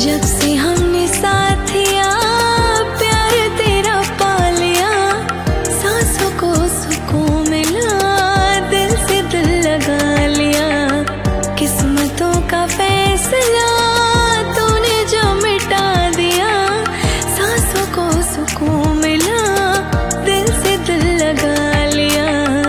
जब से हमने साथिया प्यार तेरा पा लिया, सांसों को सुकून मिला, दिल से दिल लगा लिया। किस्मतों का फैसला तूने जो मिटा दिया, सांसों को सुकून मिला, दिल से दिल लगा लिया।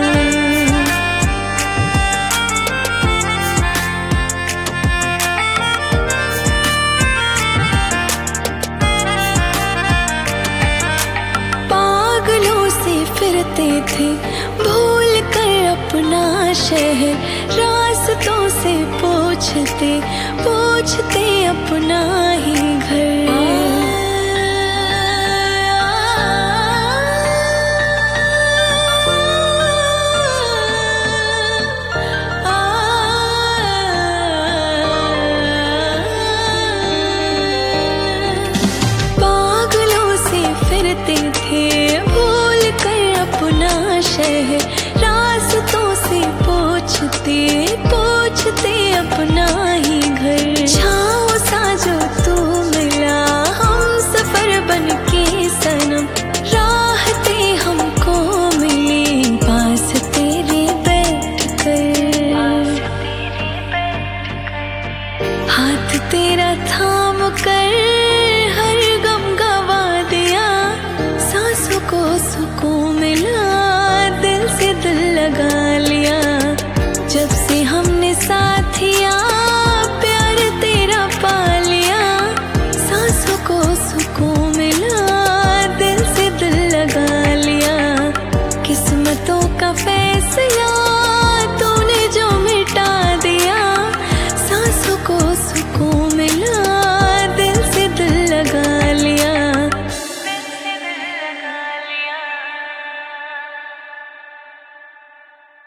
फिरते थे भूल कर अपना शहर, रास्तों से पूछते पूछते अपना ही घर। पागलों से फिरते थे अपना शहर, रास्तों से पूछते पूछते अपना ही घर। छाँव सा जो तू मिला हम सफर बन के सनम, राहते हमको मिली पास तेरे बैठ कर। हाथ तेरा थाम कर